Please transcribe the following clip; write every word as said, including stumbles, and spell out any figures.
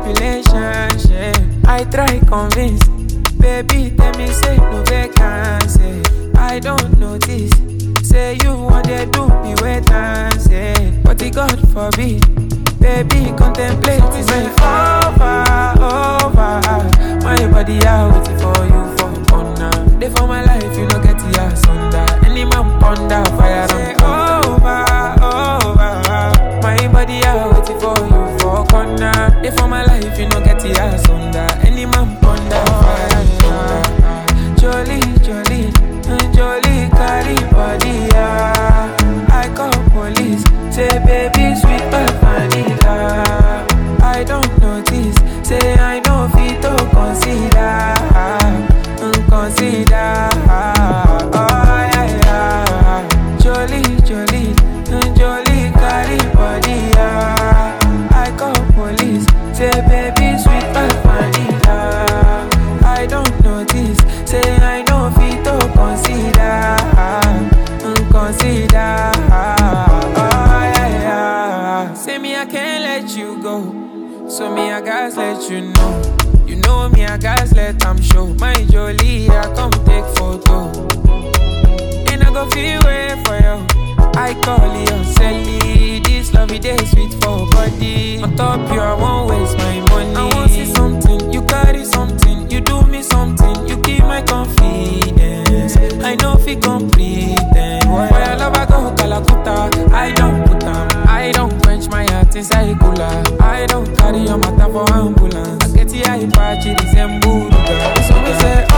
manipulation, shit. I try convince, baby, tell me say no vacancy. I don't notice, say you want to do me wait and say, but the God forbid, baby, contemplate is my over, over. My body out waiting for you for corner. They for my life, you know get the ass under. Any man ponder, fire and over, over. My body out waiting for you for corner. They for my life, you know get the ass under. Any man ponder, fire and thunder. Jolie, Jolie, Jolie, carry body, yeah. I call police, say baby, sweet but vanilla. I don't notice, say I know fit to consider, consider. Oh yeah, yeah. Jolie, Jolie, Jolie, carry body, yeah. I call police, say baby, sweet but vanilla. I don't notice, say I know fit to consider, consider. Oh yeah, yeah. Say me I can't let you go, so me I guys let you know. You know me I guys let them show. My Jolie, I come take photo. And I go feel way for you. I call you Sally. This lovey day sweet for body. On top you, I won't waste my money. I want see something, you carry something. You do me something, you keep my confidence. I know if you complete them. For your love I go Calacuta. I don't put them, I don't quench my heart inside cooler. I don't carry your matter for ambulance. I get the eye patch, it is a mood. So we say